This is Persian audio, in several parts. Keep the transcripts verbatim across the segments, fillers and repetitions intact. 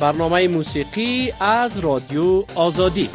برنامه موسیقی از رادیو آزادی.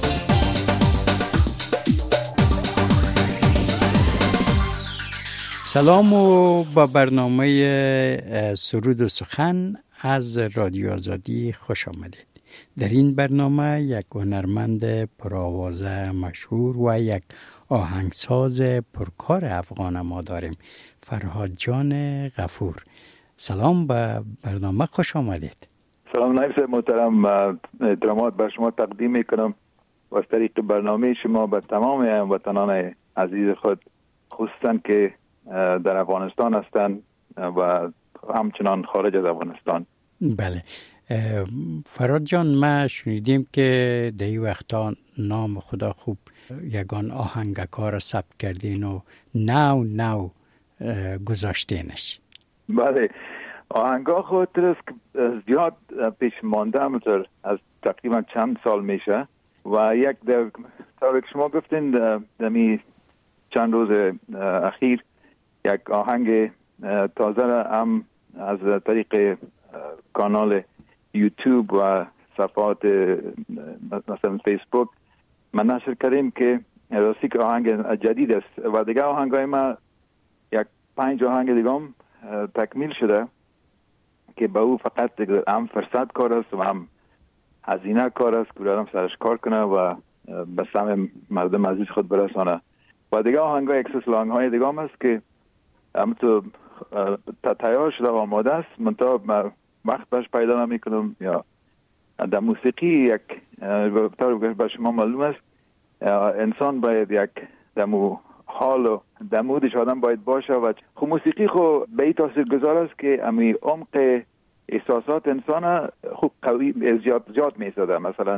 سلام و با برنامه سرود و سخن از رادیو آزادی خوش آمدید. در این برنامه یک هنرمند پرآوازه مشهور و یک آهنگساز پرکار افغان ما داریم، فرهاد جان غفور. سلام، به برنامه خوش آمدید. سلام نایب صاحب محترم، احترامات بر شما تقدیم میکنم و از طریق برنامه شما به تمام هموطنان عزیز خود، خصوصا که در افغانستان هستند و همچنان خارج از افغانستان. بله فرهاد جان، ما شنیدیم که در این وقتا نام خدا خوب یگان آهنگکار ثبت کردین و نو نو گذاشتینش. بله، آهنگا خاطر است که زیاد پیش مانده همونطور از تقریبا چند سال میشه و یک در طور که شما گفتین دمی چند روز اخیر یک آهنگ تازه هم از طریق کانال یوتیوب و صفحات مثلا فیسبوک من نشر کردیم که راستی که آهنگ جدید است و دیگه آهنگای ما یک پنج آهنگ دیگه هم تکمیل شده که با او فقط هم فرصت کار است و هم هزینه کار است که آدم سرش کار کنه و به سمع مردم عزیز خود برسانه. و دیگه آهنگای اکسس لانگ های دیگه هم است که هم تو تیار شده و آماده است، من تا وقت باش پیدا نمی کنم. یا در موسیقی یک طور به شما معلوم است انسان باید یک دمو حال و دمودش آدم باید باشه و خب موسیقی خو به این تاثیر گذار است که امی عمق احساسات انسان خوب قوی زیاد زیاد میساده. مثلا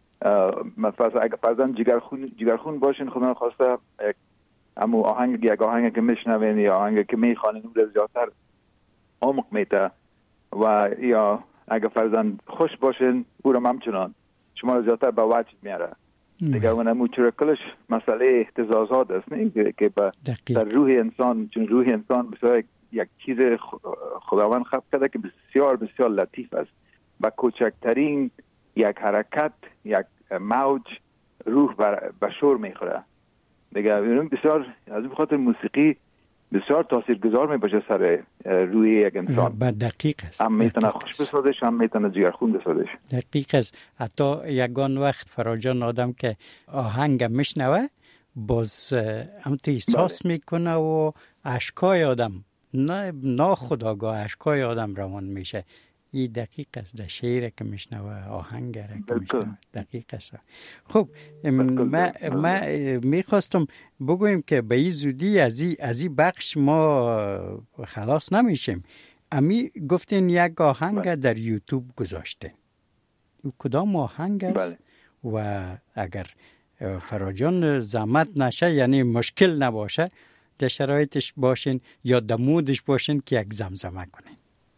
مثلا اگه فرضاً جگرخون جگرخون باشین، خدا نخواسته امو آهنگ یک آهنگ که میشنوین یا آهنگ که میخوانین اون زیادتر عمق میته و یا اگه فرضاً خوش باشین او رو همچنان شما رو زیادتر به وجد میاره. دیگه اون امو چرا کلش مسئله اهتزازات است، نه که با در روح انسان، چون روح انسان بسیار یک چیز خداوند خلق کرده که بسیار بسیار لطیف است. با کوچکترین یک حرکت، یک موج روح به شور میخوره. دیگه اون بسیار از این خاطر موسیقی بسیار تاثیرگذار میباشه سر روی یک انسان. با دقیق است. هم میتونه خوش بسازش، هم میتونه جگرخون بسازش. دقیق است. حتی یگان وقت فراجان آدم که آهنگ میشنوه باز هم تو احساس بله. میکنه و اشکای آدم نه ناخودآگاه اشکای آدم روان میشه. این دقیق است. در شعر که میشنوه، آهنگ که میشنوه دقیق است. خب ما ما میخواستم بگویم که به این زودی از این از این بخش ما خلاص نمیشیم. امی گفتین یک آهنگ بله. در یوتیوب گذاشته. او کدام آهنگ است؟ بله. و اگر فراجان زحمت نشه، یعنی مشکل نباشه، در شرایطش باشین یا در مودش باشین که یک زمزمه کنین.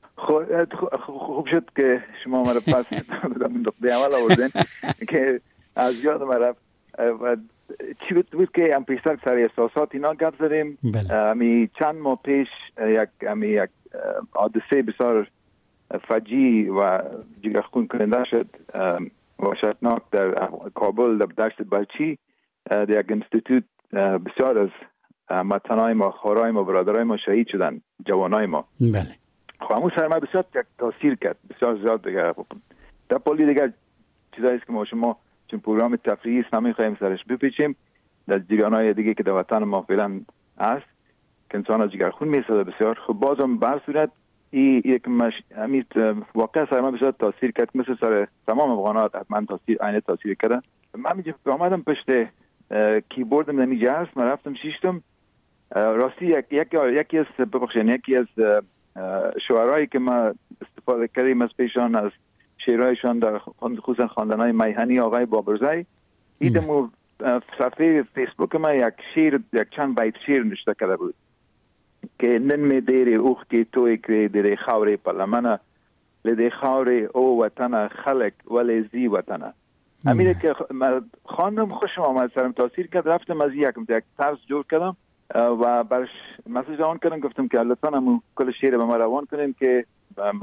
خوب شد که شما مرا پس نقطه عمل آوردین که از یاد مرا و چی بود که هم پیشتر سر احساسات اینا گپ زدیم. امی چند ماه پیش یک امی یک حادثه بسیار فجیع و جگرخون کننده شد وحشتناک در کابل، در دشت بلچی، در یک انستیتوت بسیار از هموطنای ما، خواهرای ما، برادرای ما شهید شدن، جوانای ما. بله. خب همون سر ما بسیار تاثیر کرد، بسیار زیاد. دیگه در پولی دیگه چیزایی است که ما شما چون پروگرام تفریحی است نمیخوایم سرش بپیچیم. در جریان‌های دیگه که در وطن ما فعلا هست که انسان از جگرخون میسازه بسیار. خب بازم بر صورت این یک مش امید واقعا سر ما بسیار تاثیر کرد، مثل سر تمام افغانات حتما تاثیر عین تاثیر کرد. من میگم آمدم پشت کیبوردم نمیجه هست، من رفتم شیشتم راستی یک یک یکی از ببخشید یکی از شعرهایی که ما استفاده کردیم از پیشان از شعرهایشان در خصوصا خواندن‌های میهنی آقای بابرزی، دیدم صفحه فیسبوک ما یک شعر، یک چند بیت شعر نوشته کرده بود که نن می دیر اوخ کی توی کری دیر خاوری پلمنه لدی خاوری او وطنه خلق ولی زی وطنه. امیره که خواندم خوشم آمد، سرم تاثیر کرد. رفتم از یکم یک طرز جور کردم و برش مسیج روان کردم، گفتم که لطفاً همون کل شعر به ما روان کنین که ما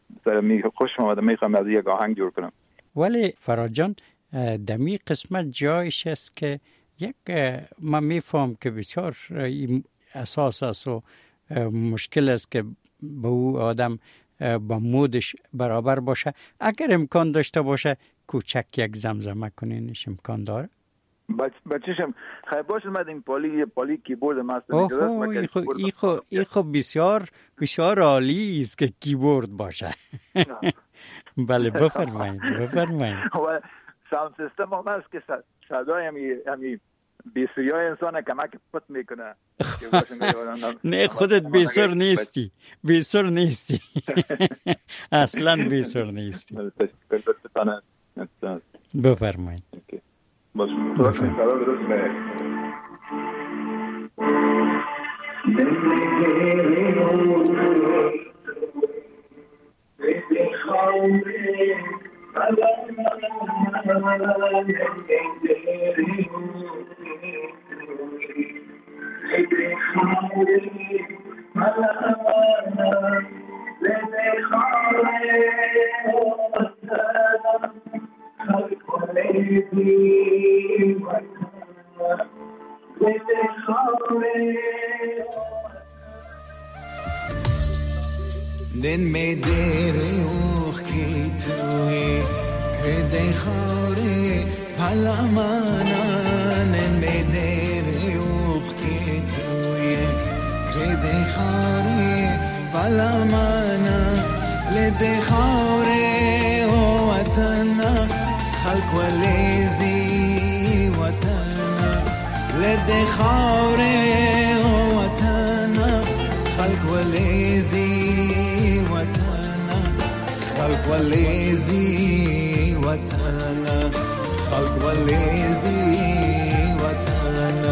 سر می خوش آمده میخوام از یک آهنگ جور کنم. ولی فراد جان دمی قسمت جایش است که یک ما میفهم که بسیار اساس است و مشکل است که به او آدم با مودش برابر باشه. اگر امکان داشته باشه کوچک یک زمزمه کنینش امکان داره؟ بچه‌شم خیلی باشه من این پالی پالی کیبورد ماستر می‌کنم. اوه ای خو ای خو ای خو بسیار بسیار عالی است که کیبورد باشه. بله بفرمایید بفرمایید. و ساوند سیستم هم هست که صدای همی همی بیسویای انسان کمک پت میکنه. نه خودت بیسر نیستی بیسر نیستی اصلا بیسر نیستی. بفرمایید. دن می دیره اوخ کی توی که دی خاره پلمانا دن می دیره اوخ کی توی که دی خاره پلمانا لدی خاره او وطنا خلق ولیزی وطنا لدی خاره او وطنا خلق ولیزی خلق والليزي وطنا خلق والليزي وطنا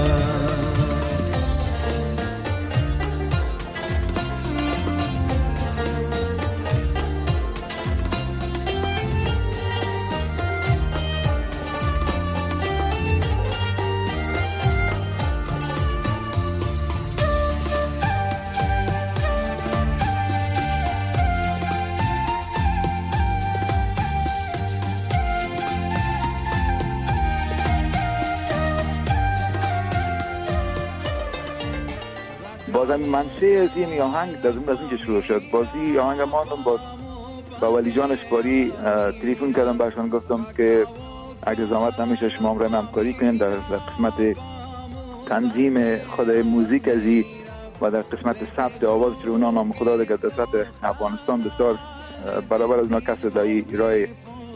بازم منشه از این آهنگ در اون از اینجا شروع شد. بازی آهنگ ماندم باز با ولی جانش باری تلفن کردم برشان گفتم که اگه زحمت نمیشه شما هم همکاری کنین در قسمت تنظیم خود موزیک ازی و در قسمت ثبت آواز چون اونا نام خدا دیگه در سطح افغانستان بسیار برابر از ناکس دایی رای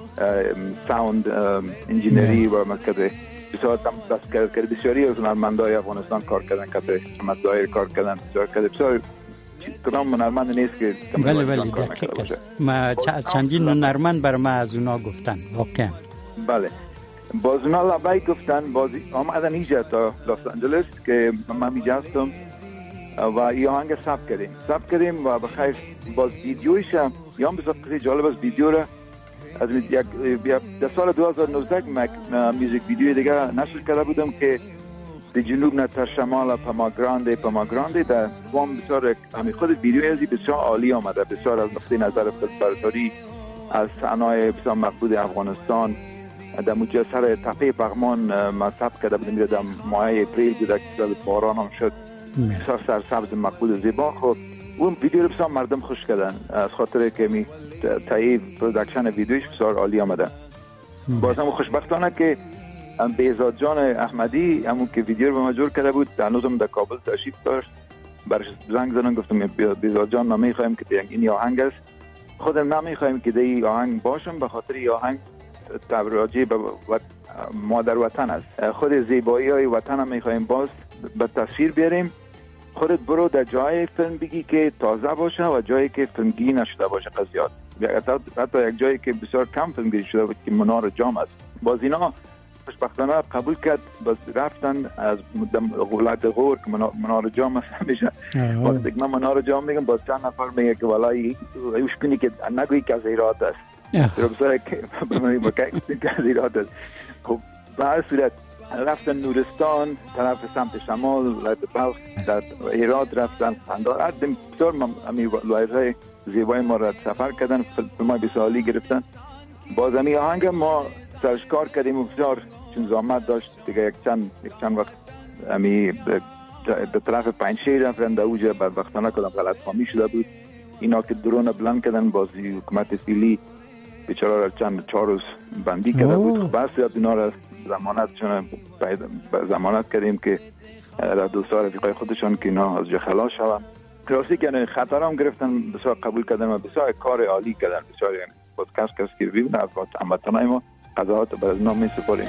ساوند انجینری و مرکز بسیار دست کرد بسیاری از هنرمندای افغانستان کار کردن که مدایر کار کردن بسیار کرده بسیار کدام هنرمند نیست که بله بله دقیق است. ما چندین هنرمند بر ما از اونا گفتن واقعا. بله باز اونا لبای گفتن بازی آمدن اینجا تا لس آنجلس که من اینجا هستم و این آهنگ ثبت کردیم ثبت کردیم و بخیر باز ویدیویش هم یا بسیار خیلی جالب است. ویدیو را از یک در سال دو هزار و نوزده میوزیک ویدیو دیگه نشر کرده بودم که در جنوب نه تا شمال پاماگراندی پاماگراندی در وام بسیار همین خود ویدیو ازی بسیار عالی آمده بسیار از نقطه نظر فیلمبرداری از صحنه‌های بسیار مقبول افغانستان در مجسر تپه پغمان مصب کرده بودم در ماه اپریل بود که باران هم شد بسیار سرسبز مقبول زیبا. خب اون ویدیو رو بسیار مردم خوش کردن از خاطر که می تایید پرودکشن ویدیوش بسیار عالی آمده. باز هم خوشبختانه که بیزاد جان احمدی همون که ویدیو رو به ما جور کرده بود هنوزم در کابل تشریف داشت برش زنگ زدن گفتم بیزاد جان ما میخوایم که این آهنگ است خودم نمیخوایم که این آهنگ باشم به خاطر این آهنگ راجع به مادر وطن است. خود زیبایی های وطن هم میخوایم باز به تصویر بیاریم. خودت برو در جای فیلم بگی که تازه باشه و جایی که فیلمگیری نشده باشه قضیات حتی یک جایی که بسیار کم فیلمگیری شده بود که منار جام است. باز اینا خوشبختانه قبول کرد باز رفتن از غولت غور که منار جام است همیشه باز دیگه من منار جام میگم باز چند نفر میگه که والایی ایوش کنی که نگویی که از ایراد است رو بسیار که بمانی بکنی که از ایراد است. خب به هر صورت رفتن نورستان طرف سمت شمال بلخ، در هرات رفتن قندهار. عدم بسیار امی ولایت‌های زیبای ما را سفر کردن، فیلم‌های بسیاری گرفتن. باز امی آهنگ ما سرش کار کردیم و بسیار چون زحمت داشت دیگه. یک چند یک چند وقت امی به طرف پنجشیر رفتن، در اوجه بدبختانه کدام غلط فهمی شده بود. اینا که درون بلند کردن، بازی حکومت فیلی بیچاره را چند چهار روز بندی کرده بود. بس یاد اینا را ضمانت چون ضمانت کردیم که دوستان رفیقای خودشان که اینا از جا خلاص شوند. کلاسی که خطر هم گرفتن، بسیار قبول کردن و بسیار کار عالی کردن. بسیار یعنی پادکست کس که ببینه از هموطنای ما قضاوت بر از نام می سپاریم.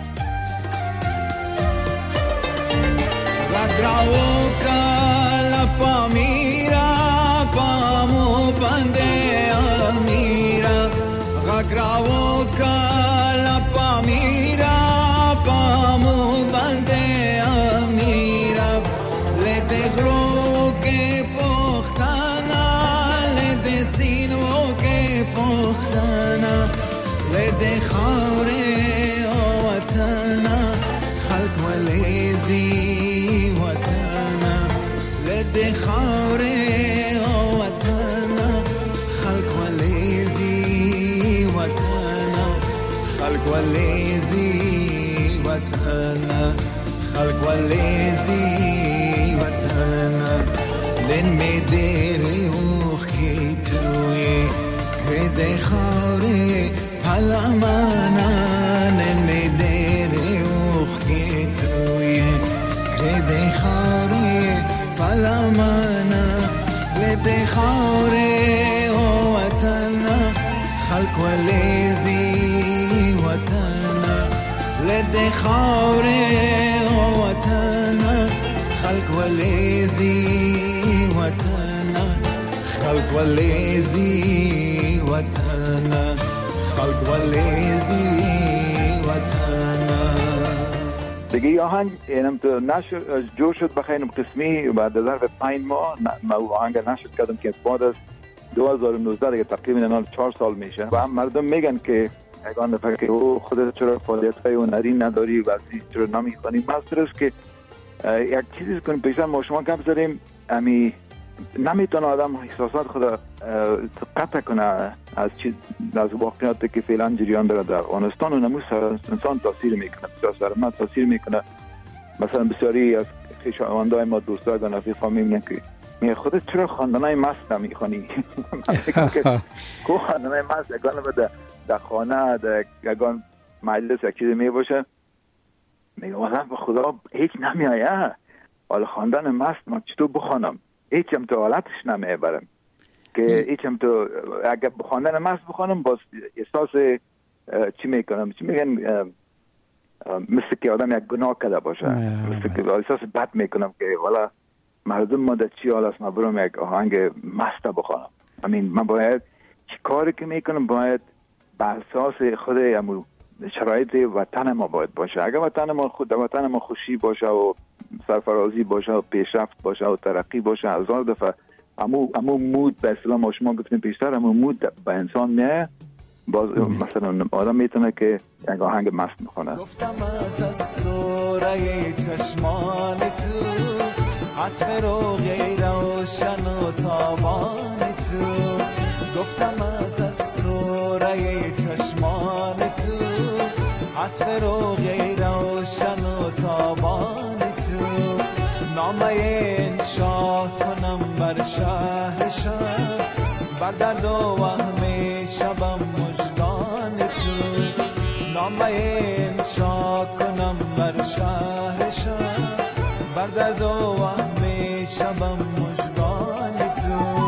خلق والذي وطنا لن مدري وخيتوي كده خاري فلامانا لن مدري وخيتوي كده خاري فلامانا لده خاري وطنا خلق والذي وطنا لده خاري خلق والذي وطنا خلق والذي وطنا خلق والذي وطنا. دیگه این آهنگ اینم تو نشر جور شد بخیرم قسمی بعد از ظرف پنج ماه ما آهنگ نشر کردم که بعد از دو هزار و نوزده دیگه تقریبا چهار سال میشه و هم مردم میگن که اگه نفر که او خودت چرا فعالیت‌های هنری نداری و چرا نمیخوانی. مستر است که یک چیزی کنیم پیشتر ما شما گپ زدیم، امی نمیتونه آدم احساسات خود قطع کنه از چیز از واقعیاتی که فعلا جریان داره در افغانستان و نموس انسان تاثیر میکنه، بسیار سرمت تاثیر میکنه. مثلا بسیاری از خویشاوندای ما دوستای و رفیقا میبینن که می خودت چرا خواندنای مست نمیخوانی؟ که کو خواندنای مست اگان بده در خانه در اگان مجلس یک چیزی می باشه میگه آدم به خدا هیچ نمیایه، حالا خواندن مست من چطور بخوانم؟ هیچ هم تو حالتش نمیبرم که هیچ هم تو اگر خواندن مست بخوانم باز احساس چی میکنم چی میگن مثل که آدم یک گناه کرده باشه، مثل که احساس بد میکنم که والا مردم ما در چی حال است من برم یک آهنگ مست بخوانم. همین من باید چی کاری که میکنم باید به اساس خود امو شرایط وطن ما باید باشه. اگر وطن ما خود وطن ما خوشی باشه و سرفرازی باشه و پیشرفت باشه و ترقی باشه، هزار دفعه امو امو مود به اصطلاح ما شما گفتین پیشتر امو مود به انسان میه، باز مثلا آدم میتونه که یک آهنگ مست میخونه. گفتم از اسطوره چشمان تو حسب رو غیر روشن و تابان تو، گفتم از اسطوره چشمان تو حسب رو غیر روشن و تابان تو، نامه انشا کنم بر شهر شهر بر درد و وهم شبم مژگان تو، نامه انشا کنم بر شهر شهر بر درد و وهم شبم مژگان تو.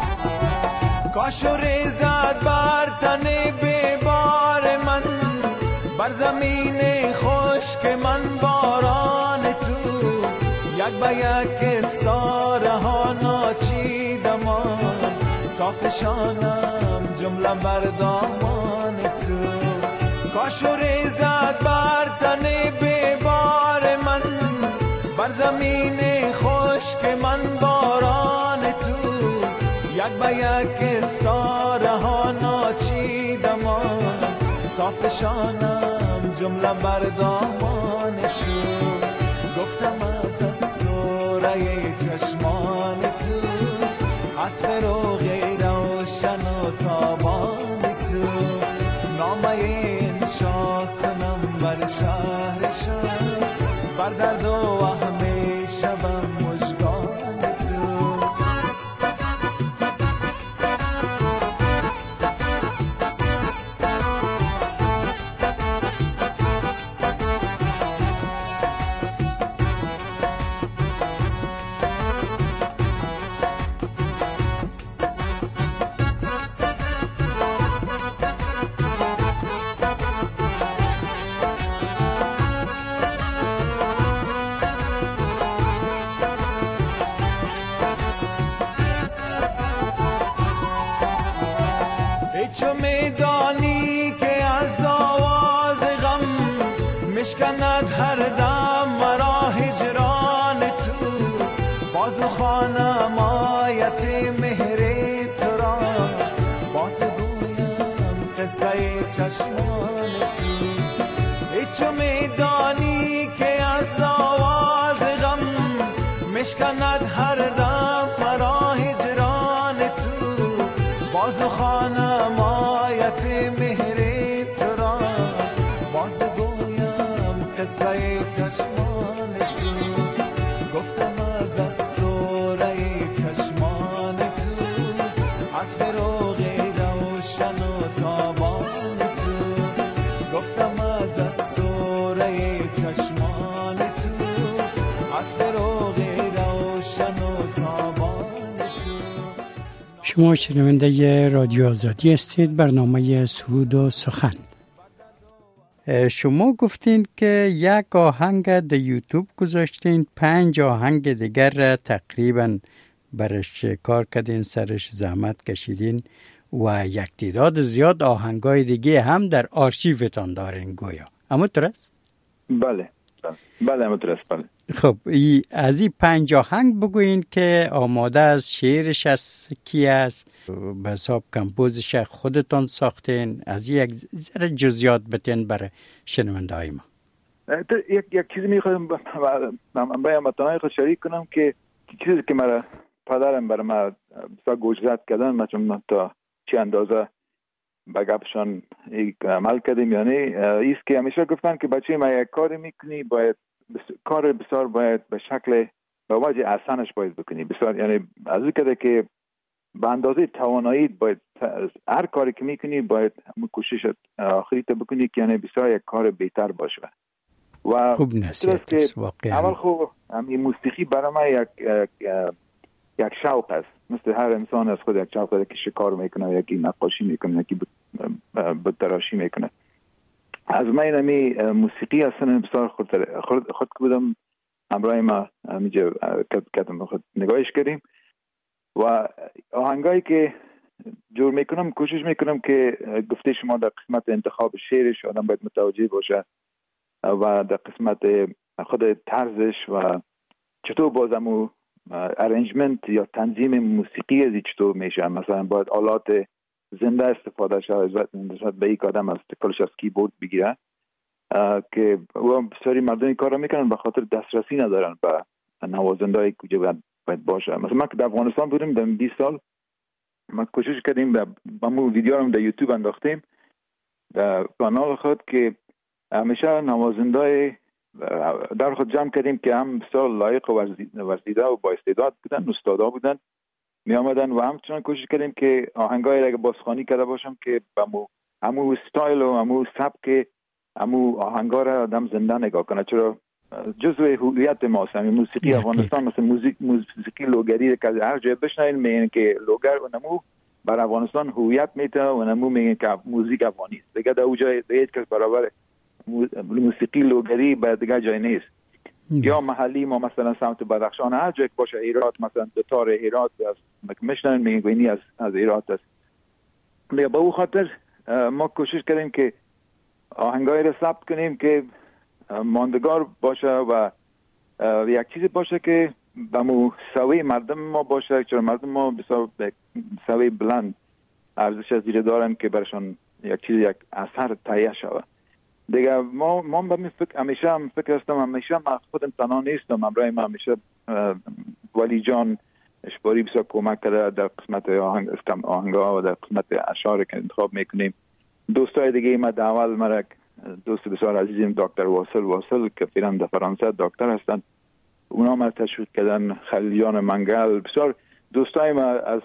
کاش و ریزد بر تن بیبار من بر زمین خشک من باران تو، یک به یک استاره ها ناچیدم تا فشانم جمله بر دامان تو. کاش و ریزد بر تن بیبار من، بر زمین خشک من باران تو، یک به یک استاره ها ناچیدم تا فشانم جمله بر دامان تو. گفتم از اسطوره چشمان تو، از فروغ روشن و تابان تو، نامه انشا کنم بر شهر شهر، بر درد و وهم شبم مژگان تو. مشکند هر دم مرا هجران تو، بازو خانم آیت مهر تو را، باز گویم قصه چشمان تو. ای چو میدانی که از آواز غم مشکند هر دم مرا هجران تو، بازو خانم آیت مهر تو را، باز قصه چشمان تو. گفتم از اسطوره چشمان تو، از فروغ روشن و تابان تو. گفتم از اسطوره چشمان تو، از فروغ روشن و تابان تو. شما شنونده رادیو آزادی هستید، برنامه سرود و سخن. شما گفتین که یک آهنگ در یوتیوب گذاشتین، پنج آهنگ دیگر را تقریبا برش کار کردین، سرش زحمت کشیدین و یک تعداد زیاد آهنگای دیگه هم در آرشیوتان دارین گویا. اما درست؟ بله بله اما درست. بله. خب ای از این پنج آهنگ بگوین که آماده از شعرش از کی است، به حساب کمپوزش خودتان ساختین، از یک ذره جزئیات بتین برای شنونده های ما. یک یک چیزی میخوایم با هموطنان خود شریک کنم که چیزی که مرا پدرم برای ما بسیار گوشزد کردن، ما چون تا چه اندازه به گپشان عمل کردیم یعنی ایست که همیشه گفتن که بچه ما یک کاری میکنی باید کار بسیار باید به شکل به وجه احسنش باید بکنی بسیار، یعنی از این کده که به اندازه توانایی باید هر کاری که میکنی باید همون کوشش آخری تا بکنی که یعنی بسیار یک کار بهتر باشه. و خوب نصیحت است واقعا. اول خوب همین موسیقی برای من یک یک شوق است، مثل هر انسان از خود یک شوق داره که شکار میکنه، یکی نقاشی میکنه، یکی بتراشی میکنه. از من اینمی موسیقی اصلا بسیار خود خود, خود بودم همراه ما همینجا کردم خود نگاهش کردیم و آهنگایی که جور میکنم کوشش میکنم که گفته شما در قسمت انتخاب شعرش آدم باید متوجه باشه و در قسمت خود طرزش و چطور بازمو ارنجمنت یا تنظیم موسیقی از چطور میشه، مثلا باید آلات زنده استفاده شد نسبت به یک آدم از کلش از کیبورد بگیره که او بسیاری مردم این کار رو میکنن به خاطر دسترسی ندارن به نوازنده های کجا باید, باید باشه. مثلا ما که در افغانستان بودیم در بیست سال ما کوشش کردیم با مو ویدیو رو در یوتیوب انداختیم در کانال خود که همیشه نوازنده در خود جمع کردیم که هم بسیار لایق و ورزیده و با استعداد بودن، استادا بودن می آمدن و همچنان کوشش کردیم که آهنگای را بازخوانی کرده باشم که با همو استایل و همو سبک همو آهنگا را آدم زنده نگاه کنه، چرا جزء هویت ماست. همین موسیقی افغانستان مثل موزیک موسیقی لوگری که هر جای بشنوین میگن که لوگر و نمو بر افغانستان هویت میده و نمو میگن که موزیک افغانی است. دیگه در اونجا هیچ کس برابر موسیقی لوگری به دیگه جای نیست. یا محلی ما مثلا سمت بدخشان هر جایی باشه، هرات مثلا دوتار هرات است، میشنن میگوینی از از هرات است. به او خاطر ما کوشش کردیم که آهنگای رو ثبت کنیم که ماندگار باشه و یک چیزی باشه که به مو سوی مردم ما باشه، چون مردم ما بسیار سوی بلند ارزش از دیده دارن که برشان یک چیز یک اثر تهیه شود. دیگه ما ما به من فکر همیشه هم فکر هستم، همیشه من خودم تنها نیستم، همراه من همیشه ولی جان اشباری بسیار کمک کرده در قسمت آهنگ آهنگا و در قسمت اشعار که انتخاب میکنیم. دوستای دیگه ما اول مرا دوست بسیار عزیزیم دکتر واصل واصل که فعلا در فرانسه دکتر هستند، اونا ما تشویق کردن. خلیلیان منگل، بسیار دوستای ما از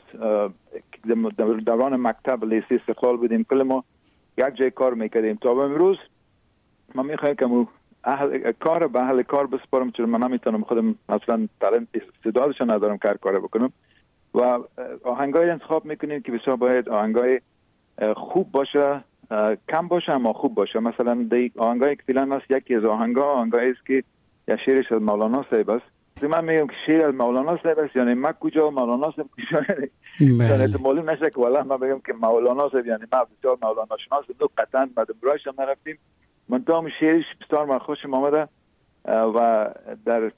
دوران مکتب لیسه استقلال بودیم، کل ما یک جای کار میکردیم. تا به امروز ما میخوایم که اهل کار به اهل کار بسپارم، چون من نمیتونم خودم مثلا تالنت استعدادش ندارم کار کار بکنم و آهنگای انتخاب میکنیم که بسیار باید آهنگای خوب باشه، کم باشه اما خوب باشه. مثلا دی آهنگای که فعلا هست، یکی از آهنگا آهنگایی است که یا شعرش از مولانا صاحب است. من میگم که شعر از مولانا صاحب است، یعنی من کجا مولانا صاحب کجا، یعنی تو معلوم نشه که والله من بگم که مولانا صاحب یعنی ما بسیار مولانا شناس دو قطعا بعد برایش هم نرفتیم. من تام شعرش بسیار من خوشم آمده و در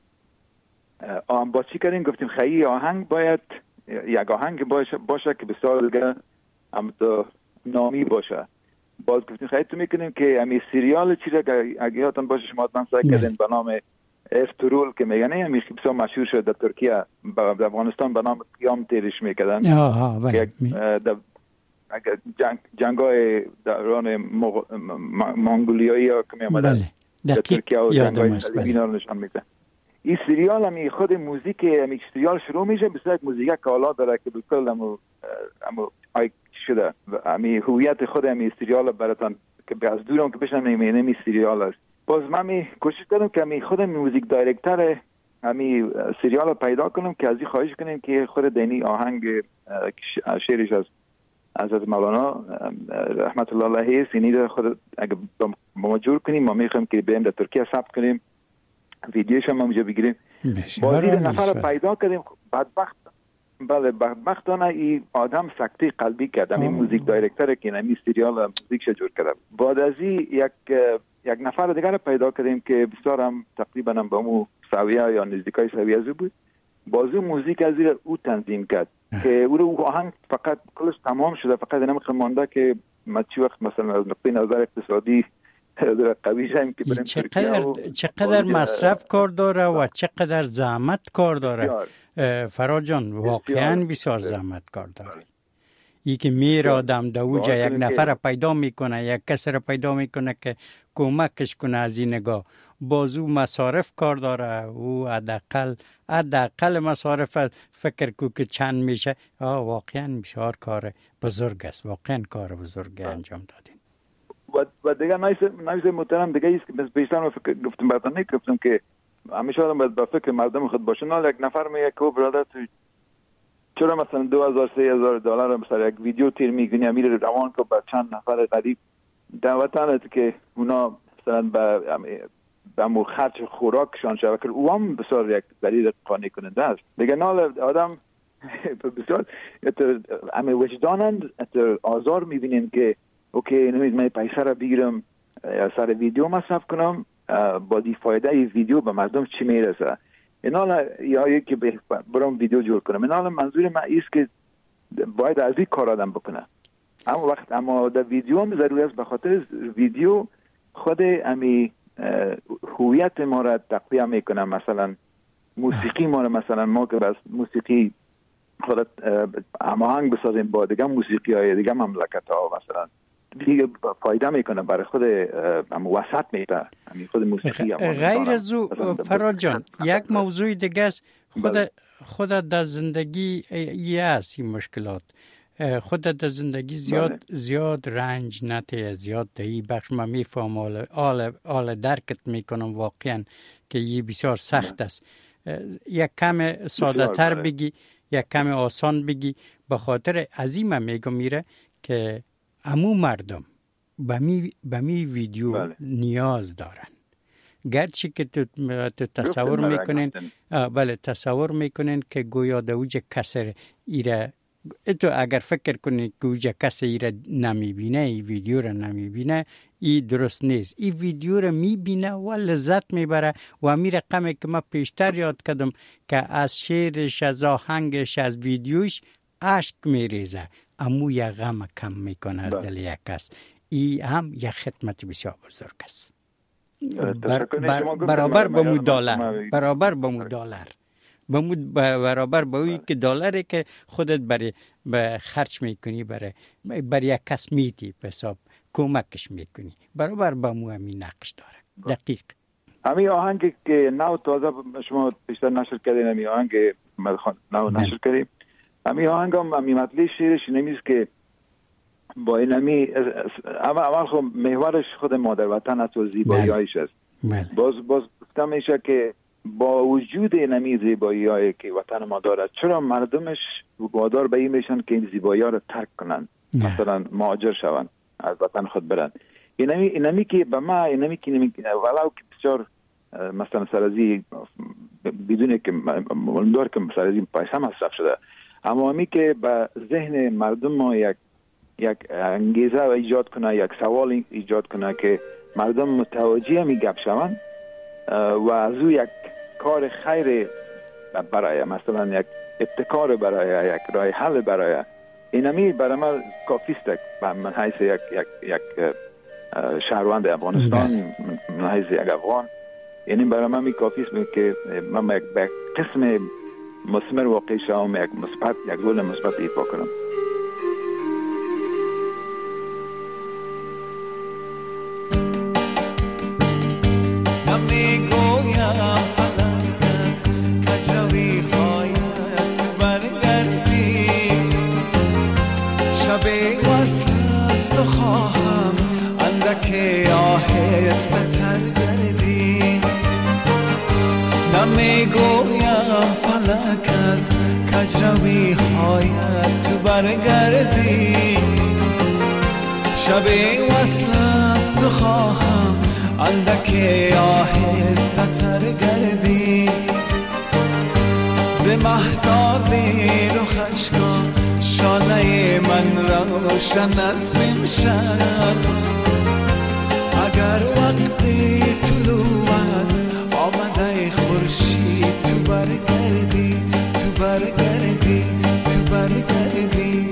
آن با چی کردیم گفتیم خیلی آهنگ باید یک آهنگ باشه باشه که بسیار دیگه هم تو نامی باشه. باز گفتیم خیلی تو میکنیم که امی سریال چی را که اگه یادتون باشه شما من سعی کردین به نام افترول که میگن امی بسیار مشهور شد در ترکیه، در افغانستان به نام قیام تیرش میکردن. آها بله. اگر جنگ جنگای دوران مونگولیایی ها که می آمدن بله. در ترکیه و جنگای صلیبی ها رو نشان میده. این سریال همی خود موزیک همی سریال شروع میشه بسیار یک موزیک کالا داره که بکل همو همو آی شده همی هویت خود همی سریال براتان که از دورم که بشنم نمیدونم این سریال است. باز من می کوشش کردم که همی خود موزیک دایرکتر همی سریال پیدا کنم که از این خواهش کنیم که خود دینی آهنگ شعرش از از از مولانا رحمت الله علیه سینی رو خود اگه با ما جور کنیم، ما میخوایم که بریم در ترکیه ثبت کنیم، ویدیوش هم اونجا بگیریم. بازی نفر پیدا کردیم، بدبخت بله بدبختانه این آدم سکته قلبی کرد، این موزیک دایرکتر که این سریال موزیکش جور کرد. بعد از این یک یک نفر دیگر رو پیدا کردیم که بسیار هم تقریبا هم با مو سویه یا نزدیکای سویه بود. بازو موزیک از این او تنظیم کرد که او رو آهنگ فقط کلش تمام شده، فقط اینم مانده که ما چی وقت مثلا از نقطه نظر اقتصادی در قوی شیم که بریم چقدر چقدر مصرف کار داره و چقدر زحمت کار داره. فراد جان واقعا بسیار زحمت کار داره. یکی میره آدم دوجا یک نفر پیدا میکنه، یک کس را پیدا میکنه که کمکش کنه از این نگاه. بازو مصارف کار داره، او حداقل حداقل مصارف فکر کو که چند میشه. آه واقعا بسیار کار بزرگ است، واقعا کار بزرگ انجام دادین. و و دیگه نایس نایس محترم دیگه است که بیشتر فکر گفتم براتون گفتم که همیشه آدم باید با فکر مردم خود باشه. نه یک نفر میگه که برادر تو چرا مثلا دو هزار سه هزار دلار مثلا یک ویدیو تیر میگنی میره روان که با چند نفر غریب دعوتانه که اونا مثلا با با مو خرج خوراکشان شود که او هم بسیار یک دلیل قانع کننده است. دیگه نه آدم بسیار اما وجدانند آزار میبینین که اوکی نمید من پیسه را بگیرم سر ویدیو مصرف کنم، با دی فایده ای ویدیو به مردم چی میرسه. اینا یا یکی برام ویدیو جور کنم. اینا منظور من ایست که باید از این کار آدم بکنه. اما وقت اما در ویدیو هم ضروری است، به خاطر ویدیو خود امی هویت ما را تقویه میکنه. مثلا موسیقی ما را مثلا ما که بس موسیقی خودت هماهنگ بسازیم با دیگه موسیقی های دیگه مملکت ها مثلا دیگه فایده میکنه برای خود وسط میده خود موسیقی. غیر از او فراد جان یک موضوع دیگه است، خود خود در زندگی یه است این مشکلات. خود در زندگی زیاد بله. زیاد رنج نته زیاد دهی بخش ما میفهم آل, آل, آل درکت میکنم واقعا که یه بسیار سخت است. یک کم ساده تر بگی، یک کم آسان بگی. به خاطر عظیم میگم میره که امو مردم به می, به می ویدیو بله. نیاز دارن. گرچه که تو, تو تصور میکنین بله تصور میکنین که گویا در اوج کسر ایره، تو اگر فکر کنید که اوج کس ایره نمیبینه، ای ویدیو را نمیبینه، ای درست نیست. ای ویدیو را میبینه و لذت میبره و امی رقمی که ما پیشتر یاد کردم که از شعرش، از آهنگش، از ویدیوش عشق میریزه، امو یک غم کم میکنه از دل یک کس. ای هم یک خدمت بسیار بزرگ است. بر بر برابر با مو دلار، برابر با مو دلار، با مو برابر با اوی که دلاری که خودت برای به خرج میکنی، برای برای یک کس میدی، به حساب کمکش میکنی، برابر با مو همین نقش داره. دقیق. همین آهنگ که نو تازه شما بیشتر نشر کردین، همین آهنگ مدخان نو نشر کردیم، همین آهنگ هم همین مطلع شیرش نمیست که با این همی اول اول خب محورش خود مادر وطن است و زیبایی هایش است. باز باز گفتم میشه که با وجود این همی زیبایی هایی که وطن ما دارد، چرا مردمش وادار به این میشن که این زیبایی ها رو ترک کنن، مثلا مهاجر شون، از وطن خود برن. این همی این همی که به ما این همی که ولو که بسیار مثلا سرازی بدون که مولدار که سرازی پیسه مصرف شده، اما همی که به ذهن مردم ما یک یک انگیزه و ایجاد کنه، یک سوال ایجاد کنه که مردم متوجه می گپ شوند و از او یک کار خیر برای مثلا یک ابتکار برای یک راه حل برای اینمی برای من کافی است. من حیث یک یک یک شهروند افغانستان، من حیث یک افغان، یعنی برای من می کافی است که من یک به قسم مثمر واقع شوم، یک مثبت یک رول مثبت ایفا کنم. میگویم فلک از کجروی هایت تو برگردی، شب وصل است و خواهم اندک آهسته تر گردی. نمیگویم فلک از کجروی هایت تو برگردی، شب وصل است و خواهم اندک آهسته تر گردی. ز مهتاب رخش کن شانه من روشن است امشب، اگر وقتی طلوعت آمده خورشید تو برگردی، تو برگردی، تو برگردی.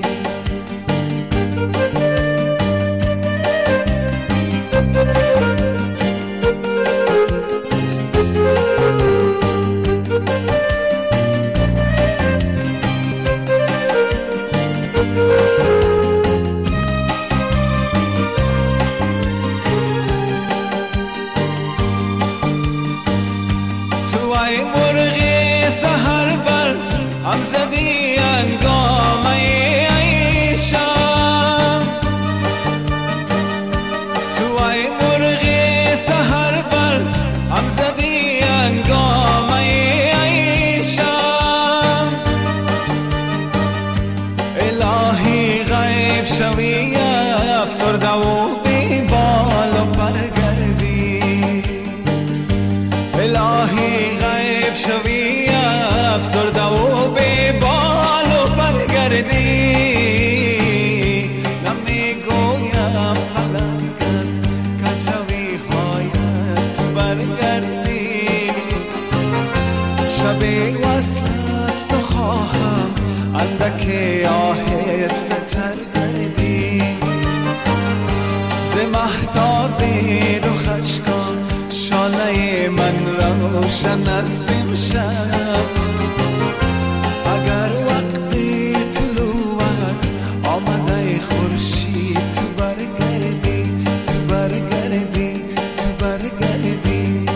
اندک آهسته تر گردی. ز مهتاب رخش کن شانه من روشن است امشب، اگر وقتی طلوعت آمده خورشید تو برگردی، تو برگردی، تو برگردی.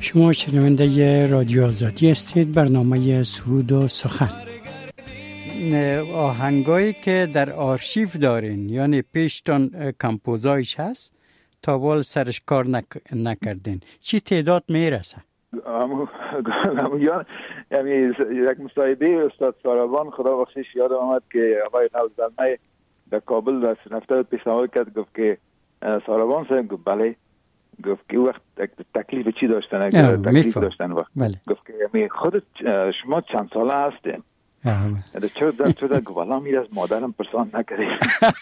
شما شنونده رادیو آزادی هستید، برنامه سرود و سخن. آهنگایی که در آرشیو دارین یعنی پیشتان کمپوزایش هست تا بال سرش کار نک- نکردین چی تعداد میرسه؟ یعنی یک مصاحبه استاد سارابان خدا بخشش یادم آمد که آقای نوزلمه در کابل در نفته پیشنهاد کرد، گفت که سارابان صاحب گفت بله، گفت که وقت تکلیف چی داشتن اگر تکلیف داشتن وقت بله. گفت که خودت شما چند ساله هستین؟ چرا در چرا گفت والا میره از مادرم پرسان نکردید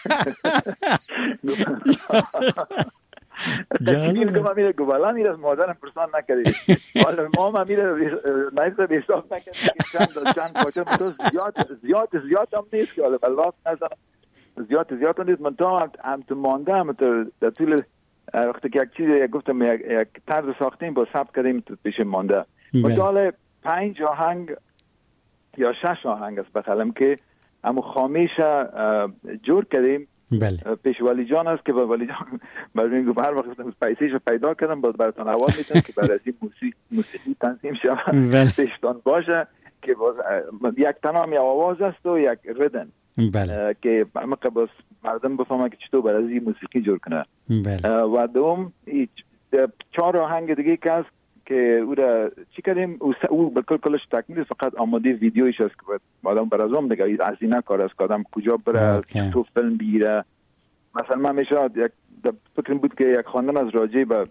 تکلیف که ما میره گفت والا میره از مادرم پرسان نکردید حالا ما ما میره نیسته به حساب نکردید که چند چند پاچه تو زیاد زیاد زیاد هم نیست که حالا بلاف نزن زیاد زیاد هم نیست من تا هم تو مانده هم در طول وقتی که یک چیز گفتم یک, یک طرز ساختیم با ثبت کردیم تو پیش مانده مطال پنج آهنگ یا شش آهنگ است بخلم که همو خامیش جور کردیم بله. پیش ولی جان است که با ولی جان برای این هر وقت گفتم پیسیش رو پیدا کردم باز براتون حوال میتونم که برای این موسیقی موسیقی تنظیم شود پیشتان باشه که باز یک تنام یا آواز است و یک ردن بله. که همه باز مردم بفهمن که چطور برای این موسیقی جور کنه بله. و دوم چهار آهنگ دیگه که هست که او را چی کردیم او, او بلکل کلش تکمیل فقط آماده ویدیویش است که آدم برازم دیگه از این کار است که آدم کجا بره تو فیلم بگیره. مثلا من میشه یک فکر بود که یک خواندن از راجع به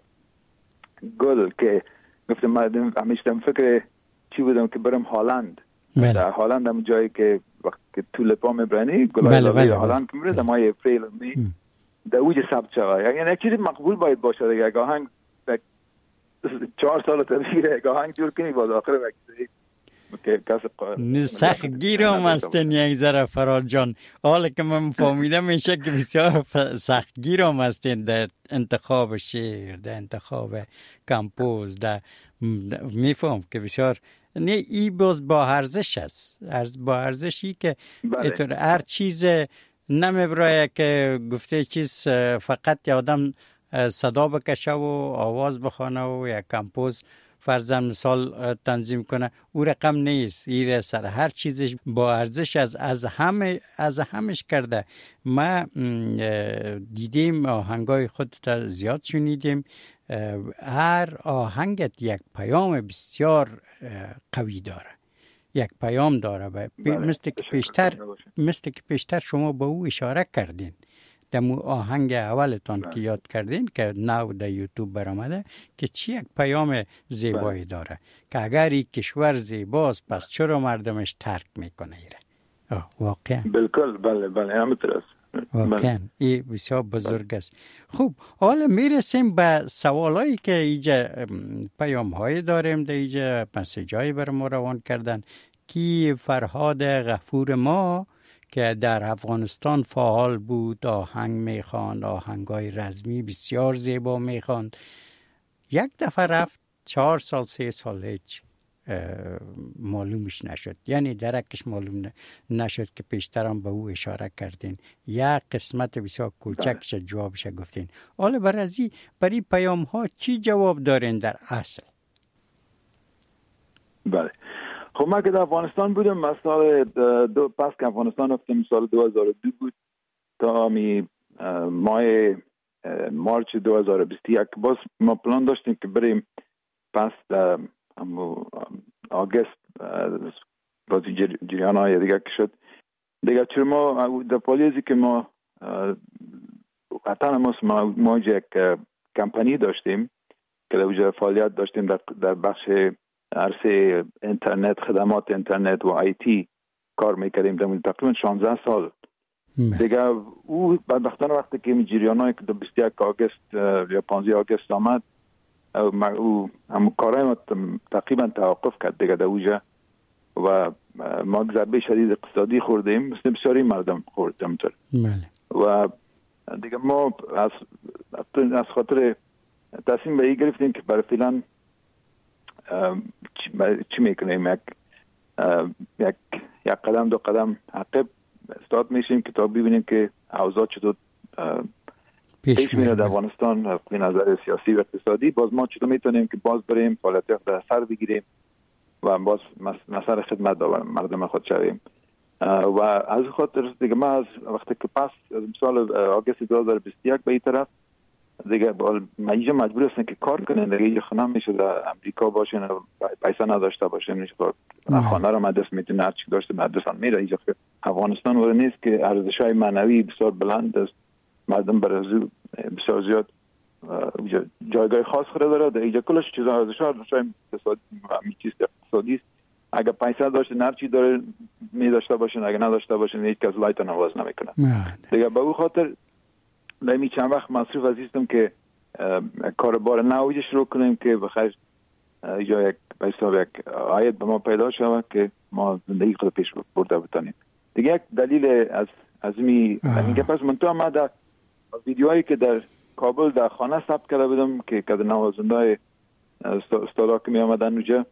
گل که گفتم من همیشه فکر چی بودم که برم هالند بله. در هالند هم جایی که وقت که طول پا میبرنی گلای بله بله هالند که میره مای اپریل می در اوج ثبت شود یعنی یک چیزی مقبول باید باشه دیگه یک آهنگ چهار سال تبیره که آهنگ جور کنی باز آخر وقتی که کسی سخت گیرم هستن یک ذره فراد جان حالا که من فهمیدم میشه که بسیار سخت گیرم هستن در انتخاب شعر در انتخاب کمپوز در میفهم که بسیار نه ای باز با ارزش است با ارزشی که بله. هر چیز نمیبرای که گفته چیز فقط آدم صدا بکشه و آواز بخونه و یک کمپوز فرضاً مثال تنظیم کنه او رقم نیست این سر هر چیزش با ارزش از از همه از همش کرده. ما دیدیم آهنگای خودت زیاد شنیدیم هر آهنگت یک پیام بسیار قوی داره یک پیام داره و مثل که پیشتر مثل که پیشتر شما به او اشاره کردین دمو آهنگ اولتان که یاد کردین که نو در یوتیوب برآمده که چی یک پیام زیبایی داره که اگر این کشور زیباست پس چرا مردمش ترک میکنه ایره واقعا بالکل بله بله همینطور است واقعا این بسیار بزرگ است. خوب حالا میرسیم به سوالایی که اینجا پیام های داریم در اینجا مسیجایی بر ما روان کردن کی فرهاد غفور ما که در افغانستان فعال بود آهنگ میخواند آهنگای رزمی بسیار زیبا میخواند یک دفعه رفت چهار سال سه سال هیچ معلومش نشد یعنی درکش معلوم نشد که پیشترم به او اشاره کردین یک قسمت بسیار کوچکش جوابش گفتین. حالا بر از این برای پیام ها چی جواب دارین در اصل؟ بله خب من که در افغانستان بودم من سال دو پس که افغانستان رفتم سال دو هزار و دو بود تا می ماه مارچ دو هزار و بیست و یک باز ما پلان داشتیم که بریم پس در آگست بازی جریان های دیگه که شد دیگه چون ما در پالیزی که ما قطعا ما ما یک کمپانی داشتیم که در فعالیت داشتیم در, در بخش عرصه اینترنت خدمات اینترنت و آی تی کار میکردیم در تقریبا شانزده سال دیگه او بدبختانه وقتی که جریانایی که بیست و یک آگوست یا پانزده آگوست آمد او هم کارهای ما تقریبا توقف کرد دیگه در اوجه و ما ضربه شدید اقتصادی خوردیم مثل بسیاری مردم خوردیم تر و دیگه ما از از خاطر تصمیم به این گرفتیم که برای فعلا چی میکنیم یک یک یک قدم دو قدم عقب استاد میشیم که تا ببینیم که اوضاع چطور پیش میره در افغانستان از نظر سیاسی و اقتصادی. باز ما چطور میتونیم که باز بریم فعالیت در سر بگیریم و باز مسئله خدمت به مردم خود شویم. و از خاطر دیگه ما از وقتی که پس از سال آگوست دو هزار و بیست و یک به این طرف دیگه اینجا مجبور هستن که کار کنن دیگه. اینجا خونه میشه در امریکا باشین و پیسه نداشته باشین، میشه خانه رو مدرسه میتونه هر چی داشته مدرسه میره. اینجا افغانستان وره نیست که ارزش‌های معنوی بسیار بلند است، مردم برای بسیار زیاد جایگاه خاص خود داره. در اینجا کلش چیزا ارزش‌ها ارزش‌های اقتصادی چیز اقتصادی است. اگه پیسه داشته هر چی داره می داشته باشین، اگه نداشته باشین هیچ کس لایت نواز نمیکنه دیگه. به اون خاطر نمی چند وقت مصروف عزیزم که کاربار نویج شروع کنیم که بخیر یا یک به حساب یک عاید به ما پیدا شود که ما زندگی خود پیش برده بتانیم دیگه. یک دلیل از از می میگه پس من تو ما در ویدیوهایی که در کابل در خانه ثبت کرده بودم که که نوازنده استادا که می آمدن اونجا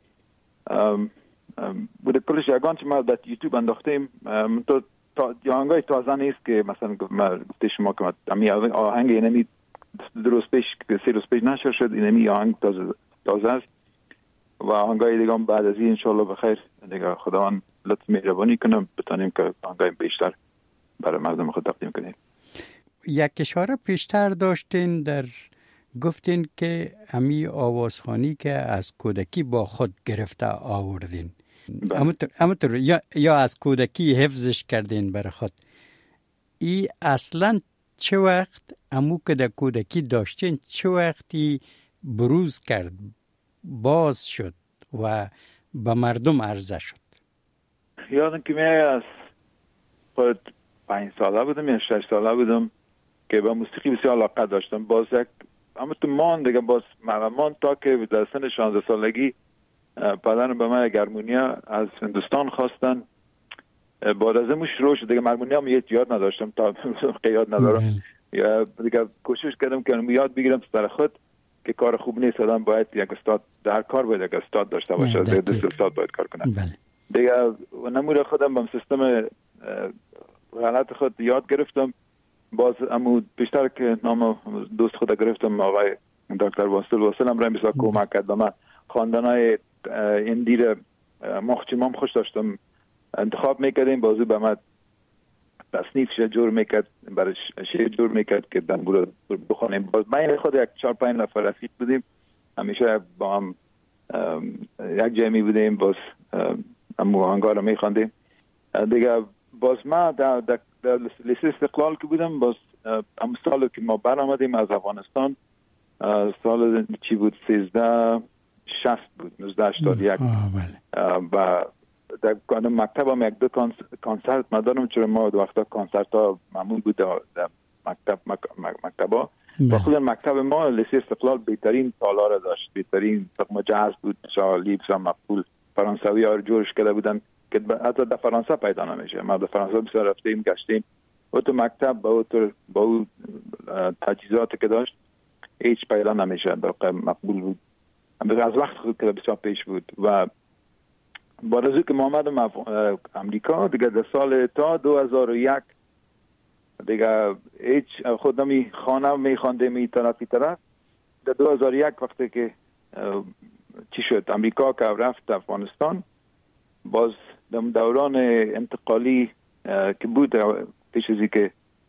بوده کلش یگان که ما در یوتیوب انداختیم. تو تا آهنگای تازه نیست که مثلا ما گفته شما که امی آهنگ اینمی دو روز پیش سه روز پیش نشر شد، اینمی آهنگ تازه تازه است و آهنگای دیگه هم بعد از این انشالله بخیر دیگه خداوند لطف مهربانی کنه بتونیم که آهنگای بیشتر برای مردم خود تقدیم کنیم. یک اشاره پیشتر داشتین در گفتین که امی آوازخوانی که از کودکی با خود گرفته آوردین، همونطور یا یا از کودکی حفظش کردین برای خود. ای اصلا چه وقت امو که در کودکی داشتین چه وقتی بروز کرد، باز شد و به مردم عرضه شد؟ یادم که من از خود پنج ساله بودم یا شش ساله بودم که به موسیقی بسیار علاقه داشتم. باز یک اما تو مان دیگه باز من تا که در سن شانزده سالگی پدرم به من هارمونیا از هندوستان خواستن. بعد از اون شروع شد دیگه. هارمونیا هم یاد نداشتم تا یاد ندارم یا دیگه کوشش کردم که یاد بگیرم سر خود که کار خوب نیست، آدم باید یک استاد در کار باید یک استاد داشته باشه، دو استاد باید کار کنه دیگه. نموره خودم با سیستم غلط خود یاد گرفتم. باز امو بیشتر که نام دوست خود گرفتم آقای دکتر واسل واسل هم رای بسیار کمک کرد به من. خواندنای این دیر مخچمام خوش داشتم، انتخاب میکردیم بازو به من تصنیف شه جور میکرد، برای شعر جور میکرد که دن برو بخونیم. باز من خود یک چهار پنج نفر رفیق بودیم، همیشه با هم یک جمعی بودیم، باز امو آهنگا رو میخواندیم دیگه. باز ما در, در, در لیسه استقلال که بودم، باز هم سال که ما برآمدیم از افغانستان سال چی بود سیزده شصت بود نوزده هشتاد و یک و در مکتب هم یک دو کنسرت ما دارم، چون ما دو وقتا کنسرت ها معمول بود در مکتب مکتب ها و خود مکتب ما لیسه استقلال بهترین تالار داشت، بهترین تقم جهاز بود، شالی بسیار مقبول. فرانسوی ها رو جورش کرده بودن که حتی در فرانسه پیدا نمیشه. ما در فرانسه بسیار رفتیم گشتیم و تو مکتب با با او تجهیزاتی که داشت هیچ پیدا نمیشه، در مقبول بود. از وقت خود که بسیار پیش بود و با رزو که ما آمدم امریکا دیگه در سال تا دو هزار و یک دیگه هیچ خودم می خانه می خانده می طرفی طرف. در دو هزار و یک وقتی که چی شد امریکا که رفت افغانستان، باز در دوران انتقالی که بود پیش ازی که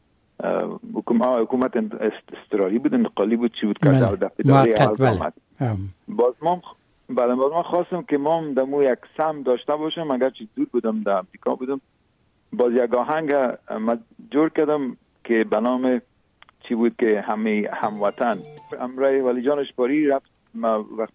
حکومت استرالی بود انتقالی بود چی بود که در دفعه آمد. باز ما بعد باز ما خواستم که ما دمو یک سم داشته باشم، اگر چی دور بودم در امریکا بودم. باز یک آهنگ ما جور کردم که به نام چی بود که همه هموطن. امرای ولی جان اشباری رفت، ما وقت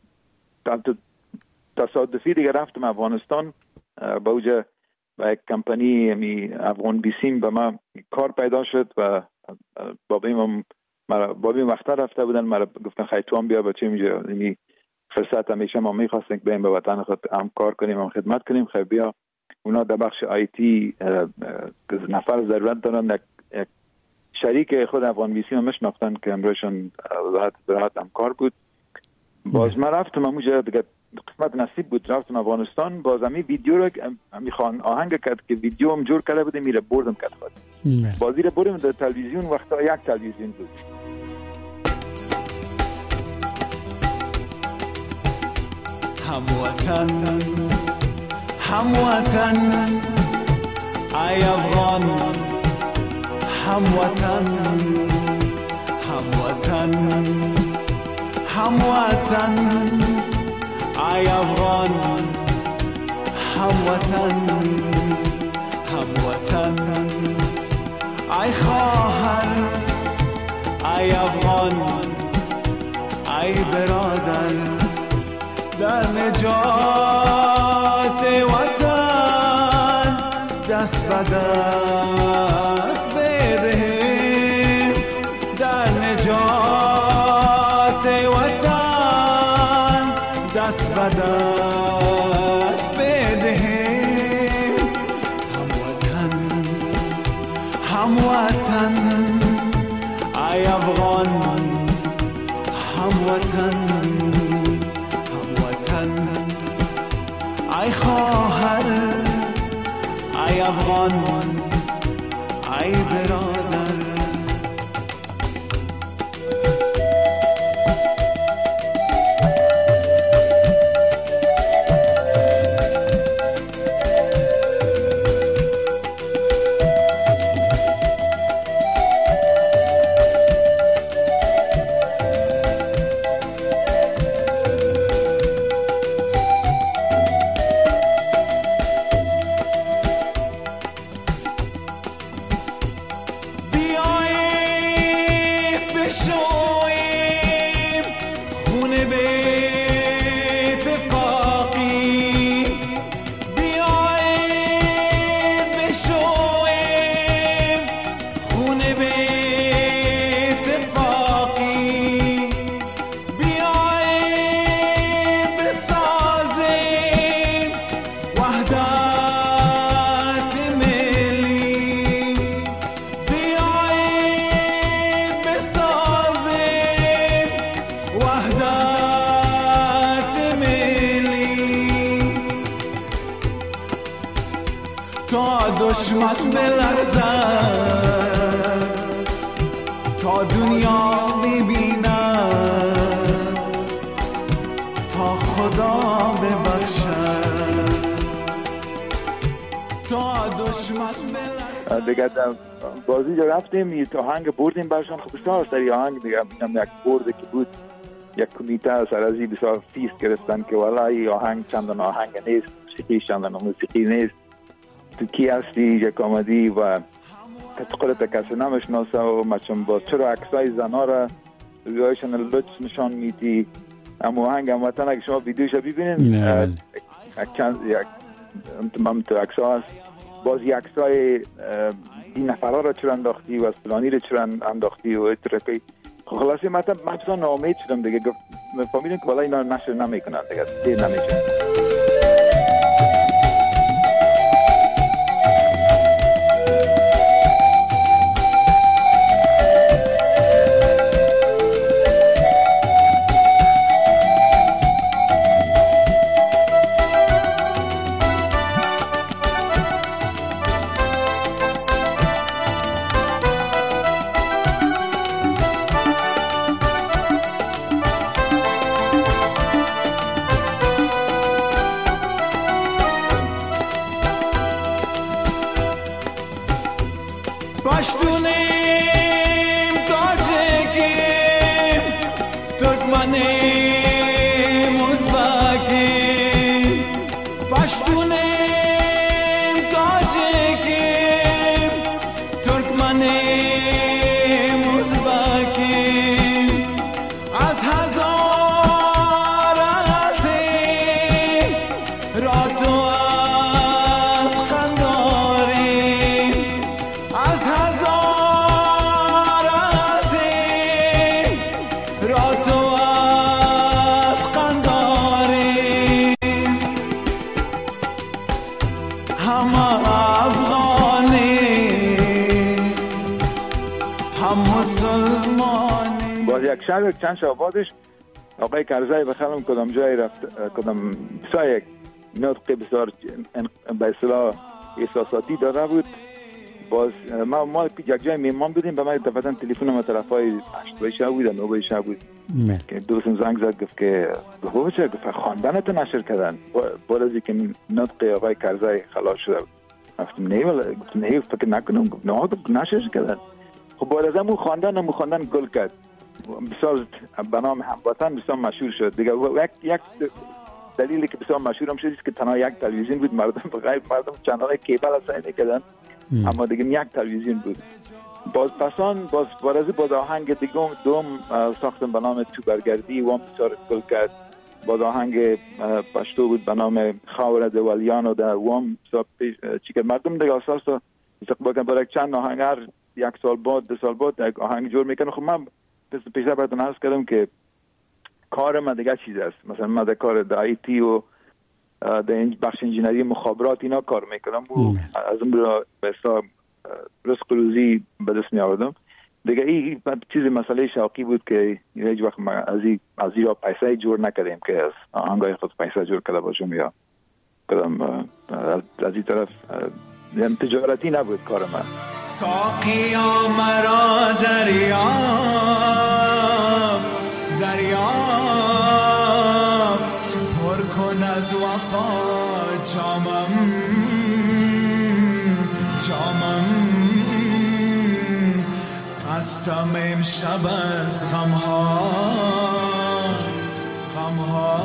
تصادفی دیگه رفتم افغانستان با اوجه و یک کمپانی می افغان بیسیم به ما کار پیدا شد و بابیم بابیم وقتا رفته بودن، مرا گفتن خیلی تو هم بیا بچه اینجا یعنی فرصت همیشه ما میخواستیم که بریم به وطن خود هم کار کنیم هم خدمت کنیم. خیلی بیا اونا در بخش آی تی نفر ضرورت دارن، یک شریک خود افغان بیسیم هم مشناختن که امروزشان راحت هم کار بود. باز من رفتم همونجا دیگه قسمت نصیب بود، رفتم افغانستان. باز همی ویدیو رو همی خان آهنگ کرد که ویدیو هم جور کرده بودیم میره بردم کرد خود بازی رو بردم در تلویزیون. وقتا یک تلویزیون بود هموطن هموطن ای افغان هموطن هموطن هموطن ای افغان هموطن هموطن ای خواهر ای افغان ای برادر در نجات وطن دست به دست بدهیم در نجات وطن دست به دست بدهیم هموطن هموطن ای افغان هموطن هموطن ای خواهر ای افغان ای برادر دشمن بلرزد تا دنیا ببیند تا خدا ببخشد تا دشمن بلرزد. دیگه بازی جا رفتیم یه آهنگ بردیم برشان. خب بسیار از این آهنگ دیگه یک برده که بود یک کمیته سر ازی بسیار فیس گرفتن که والا این آهنگ چندان آهنگ نیست، موسیقی چندان موسیقی نیست، تو کی هستی یک آمدی و خودت کسی نمیشناسه و مچم با چرا عکسای زنا را رویایشان لطف نشان میدی. اما آهنگ هموطن اگه شما ویدیوش ببینین یک من تو عکسها هست باز یک عکسای این نفرها را چرا انداختی و فلانی را چرا انداختی و اترکی. خلاصی من بسیار ناامید شدم دیگه. فهمیدم که والا اینا نشر نمیکنن دیگه، دیر نمیشه. پشتونیم تاجیکیم ترکمنیم ازبکیم پشتونیم تاجیکیم ترکمنیم ازبکیم از هزار هستیم را تو از قنداریم از هزار هستیم را تو از قنداریم همه افغانیم هم مسلمانیم. باز یک شهر چند شعبادش آقای کرزی بخرم کدام جای رفت کدام بسیار یک نطق بسیار به اصطلاح احساساتی داده بود باز ما ما یک جای میمان بودیم به من دفعتا تلفن ما طرفای هشت شب بود نه شب بود که دوستم زنگ زد گفت که بابا چه گفت خواندنت نشر کردن بعد از اینکه نطق آقای کرزی خلاص شده. گفتم نه ولی گفتم نه فکر نکنم. گفت نه گفت نشر کردن. خب بعد از اون خواندن و خواندن گل کرد. بسیار به نام هموطن بسیار مشهور شد دیگه. یک یک دلیلی که بسیار مشهور هم شد است که تنها یک تلویزیون بود، مردم بغیر مردم چنل کیبل اصلا نکردن اما دیگه یک تلویزیون بود. باز پسان باز بارزی باز آهنگ دیگه دوم ساختم به نام تو برگردی و هم بسیار گل کرد. باز آهنگ پشتو بود به نام خاور دوالیان و در وام چی که مردم دیگه اساس استقبال کردن. برای چند آهنگر یک سال بعد دو سال بعد یک آهنگ جور میکنه. خب من پیشتر براتون عرض کردم که کار من دیگه چیز است. مثلا من در کار در آی تی و در بخش انجینری مخابرات اینا کار میکنم و از اون برای بسیار رزق روزی به دست می آوردم دیگه. این چیز مسئله شوقی بود که هیچ وقت ما از این از این پیسه جور نکردیم که از آهنگای خود پیسه جور کرده باشم یا کدام از این طرف یعنی تجارتی نبود کار من. ساقیا مرا دریا دریا پر کن از وفا جامم جامم هستم امشب از غمها غمها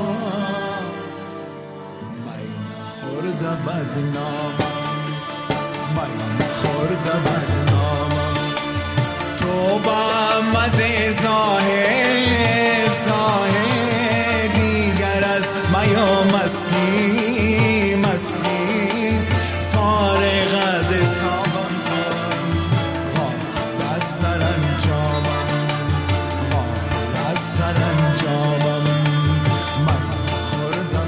می نخورده بدنامم می نخورده بدنامم تو با آمد زاهد زاهد دیگر از می و مستی مستی فارغ از حسابم کن غافل از سرانجامم غافل از سرانجامم من خوردم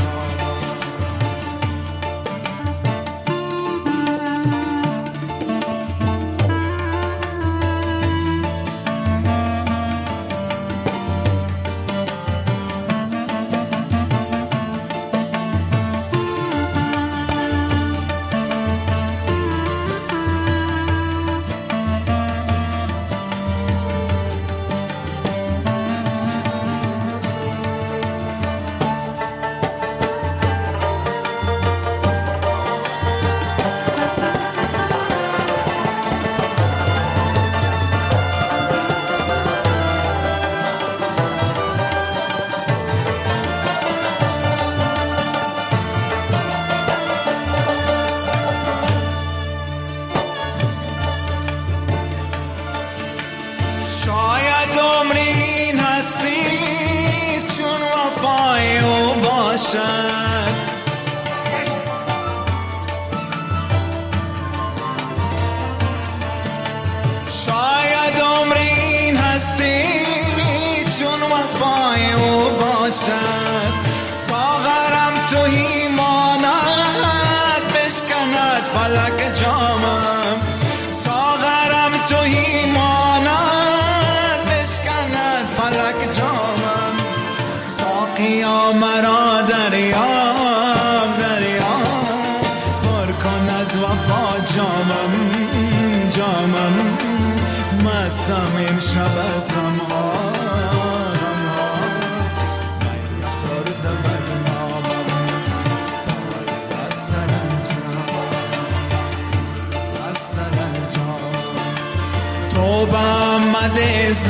شاید عمر این هستی چون وفای او باشد ساغرم توهی ماند بشکند فلک جامم ساغرم توهی ماند بشکند فلک جامم ساقیا مرا دریاب دریاب پر کن از وفا جامم جامم مستم امشب از غمها غمها می نخورده بدنامم از سرانجام از سرانجام تو به آمد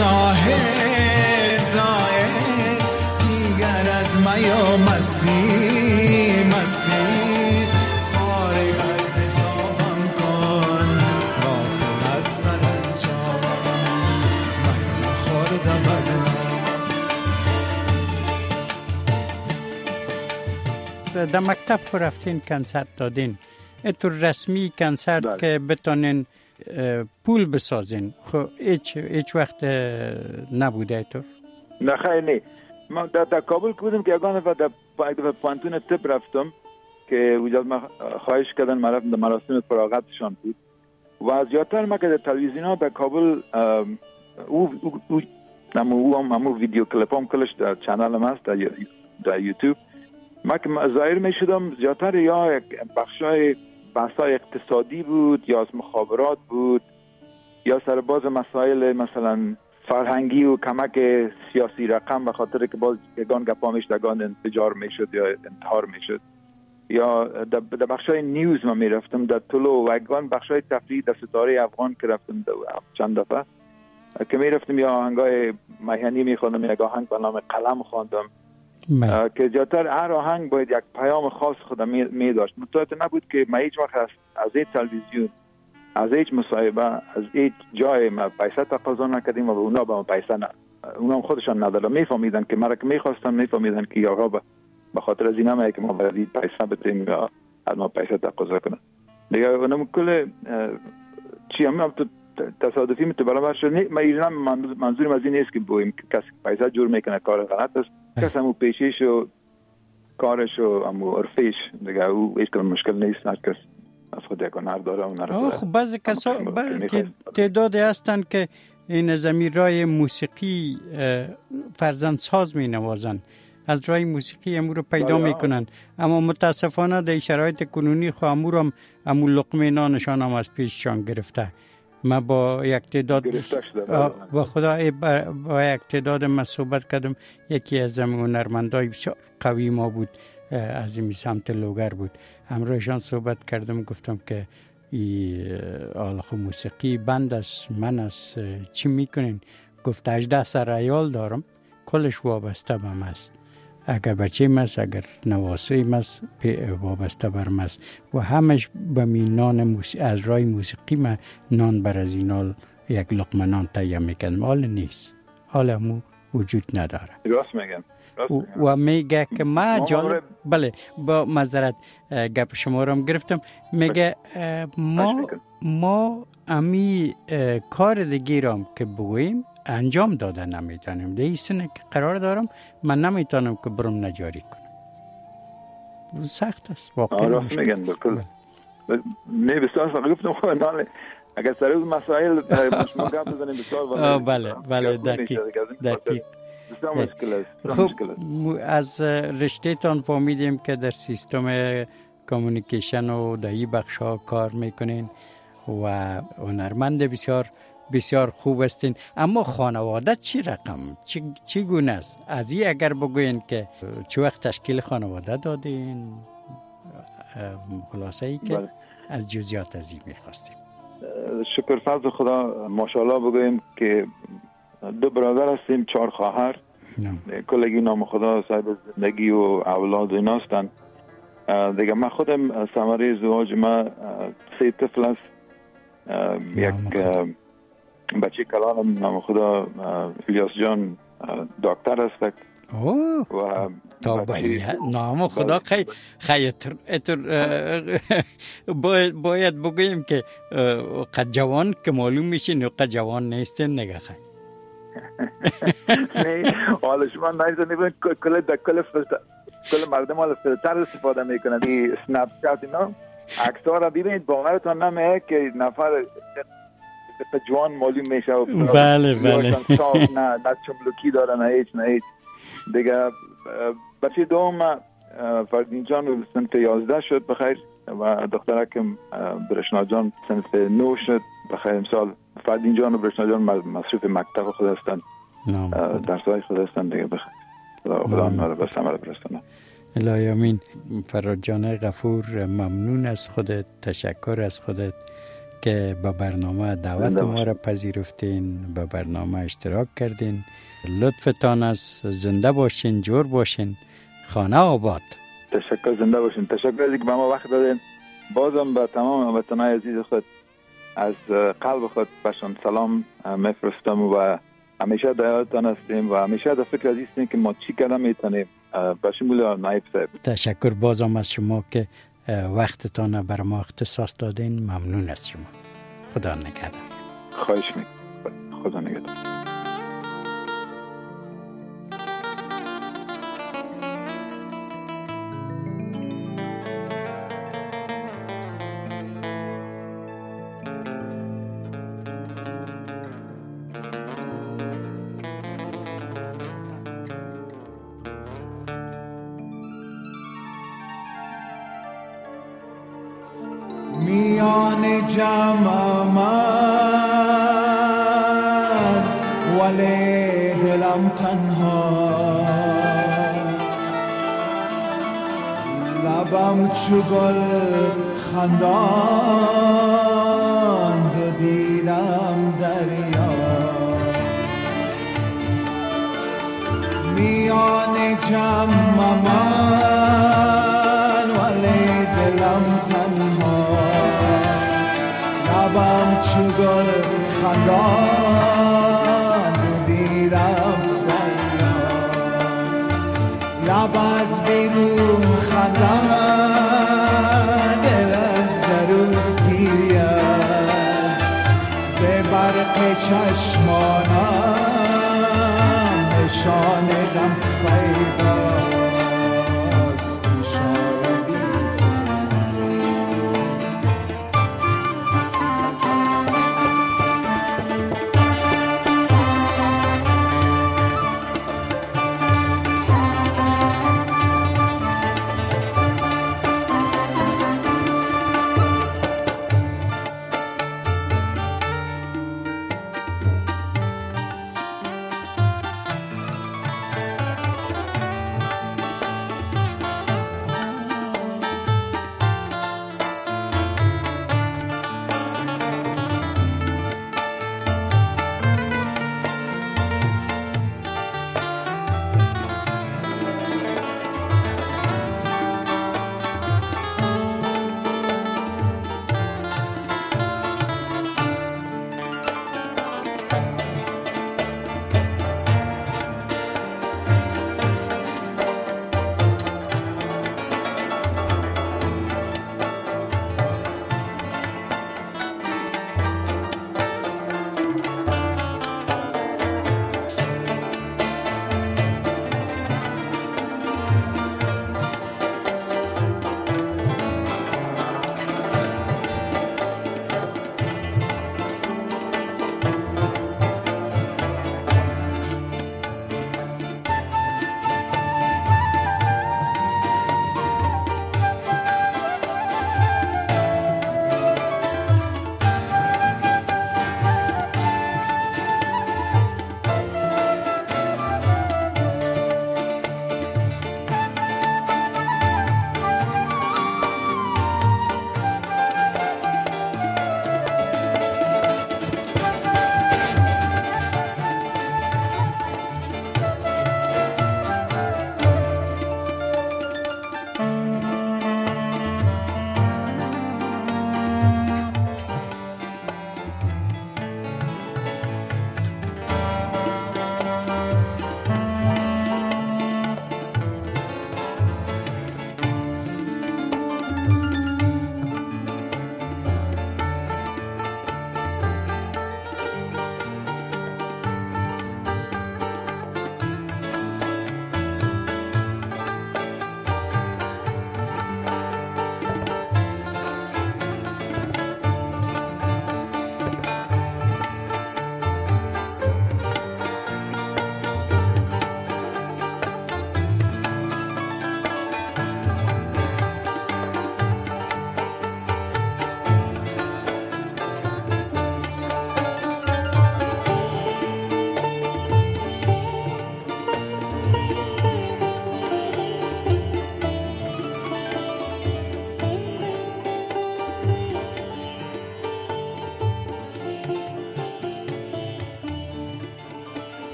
زاهد زاهد دیگر از می و مستی مستی در مکتب خو رفتین کنسرت دادین اتو رسمی کنسرت بله. که بتانین پول بسازین خو هیچ هیچ وقت نبوده ایتور؟ نه خیلی نه. من در, در کابل بودم که یگانه و در پانتون طب رفتم که وجود ما خواهش کردن من رفتم در مراسم فراغتشان بود و زیادتر ما که در تلویزیون ها در کابل او او او نمو او هم همو ویدیو کلیپ هم کلش در چنل هم هست در, در یوتیوب ما که ظاهر می شدم زیادتر یا بخشای بحث‌های اقتصادی بود یا از مخابرات بود یا سر باز مسائل مثلا فرهنگی و کمک سیاسی رقم، به خاطر که باز یگان گپا میشدگان انفجار میشد یا انتحار میشد، یا در بخشای نیوز ما میرفتم در طلوع و یگان بخشای تفریح در ستاره افغان که رفتم چند دفعه که میرفتم یا آهنگای میهنی میخوندم، یک آهنگ به نام قلم خواندم که زیادتر هر آهنگ باید یک پیام خاص خودم می داشت. متوجه نبود که ما هیچ وقت از, از هیچ تلویزیون، از هیچ مصاحبه، از هیچ جای ما پیسه تقاضا نکردیم و به اونا به ما پیسه نه، اونا خودشان ندارن. میفهمیدن که مرا که میخواستن، میفهمیدن که آقا به خاطر از اینا ما که ما باید پیسه بدیم یا از ما پیسه تقاضا کنن دیگه. اونم کل چی هم تصادفی متبرابر شد. ما ایران منظورم از این نیست که بویم که کسی پیسه جور میکنه کار غلط است. کسی همو پیشیش و کارش و همو عرفیش دیگه، او هیچ کنم مشکل نیست. هر کس از خود یک هنر داره و هنر خب بعضی کسا تعدادی هستن که این زمین رای موسیقی فرزند ساز می نوازن، از رای موسیقی امور رو پیدا میکنن، اما متاسفانه در شرایط کنونی خو امور هم امو لقمه نانشان هم از پیششان گرفته. ما با یک تعداد با خدا با یک تعداد ما صحبت کردم، یکی از هنرمندای بسیار قوی ما بود، از این سمت لوگر بود، همراهشان صحبت کردم، گفتم که این آلخ موسیقی بند است، من است، چی میکنین؟ گفت هجده سر عیال دارم، کلش وابسته بم است، اگر بچه مست، اگر نواسه مست وابسته بر مست و همش به می نان موسیقی، از رای موسیقی من نان بر از اینال یک لقمه نان تهیه میکنم. حال نیست، حال همو وجود نداره. راست میگم. و میگه که ما جالب، بله با معذرت گپ شما رو هم گرفتم، میگه ما ما امی کار دیگرم که بگوییم انجام داده نمیتونیم. در این سنه که قرار دارم من نمیتونم که برم نجاری کنم، سخت است واقعا. راست میگن بکل. نه بسیار سخت گفتم خواهد ناله اگر سر اون مسائل شما گپ بزنیم بسیار. بله بله دقیق دقیق. خب از رشته تان فهمیدیم که در سیستم کامیونیکیشن و در این بخش ها کار میکنین و هنرمند بسیار بسیار خوب هستین، اما خانواده چی رقم، چی, چی گونه است؟ از این اگر بگوین که چه وقت تشکیل خانواده دادین، خلاصه ای که بله. از جزئیات از این میخواستیم. شکر فضل خدا، ماشاءالله بگویم که دو برادر هستیم، چهار خواهر، کلگی نام خدا صاحب زندگی و اولاد و اینا هستن دیگه. من خودم ثمره ازدواج ما سه طفل است، یک بچه کلانم نام خدا الیاس جان دکتر است و تا نام خدا خیلی خیلی باید باید بگویم که قد جوان که معلوم میشین و قد جوان نیستین نگه خیلی نه حالا شما نایزه کل در کل کل مردم حالا فیلتر استفاده میکنن، این سنپ چت اینا عکس‌ها را ببینید باورتان نمیاد که نفر جوان معلوم میشه و بله بله نه نه چملوکی داره نه هیچ نه هیچ دیگه. بچه دوم فردین جان سنف یازده شد بخیر و دخترکم برشنا جان سنف نو شد بخیر امسال. فردین جان و برشنا جان مصروف مکتب خود هستن، درسای خود هستن دیگه بخیر. خدا آنها رو به ثمر برسونه. الهی آمین. فراد جان غفور ممنون از خودت، تشکر از خودت که با برنامه دعوت ما را پذیرفتین، با برنامه اشتراک کردین. لطفتان است، زنده باشین، جور باشین، خانه آباد. تشکر، زنده باشین. تشکر از اینکه به ما وقت دادین. بازم به تمام هموطنان عزیز خود از قلب خود بهشون سلام میفرستم و همیشه در یادتان هستیم و همیشه در فکر از هستیم که ما چی کردن میتونیم. باشیم نایب صاحب. تشکر بازم از شما که وقتتان بر ما اختصاص دادین. ممنون از شما. خدا نگهدار. خواهش میکنم. خدا نگهدار. میان جمع من ولی دلم تنها، لبم چو گل خندان دو دیدم دریا. میان جمع من ولی دلم تنها، لبم چو گل خندان دو دیدم دریا. لب از بیرون خندان دل از درون گیریم، ز برق چشمانم نشان غم پیداست.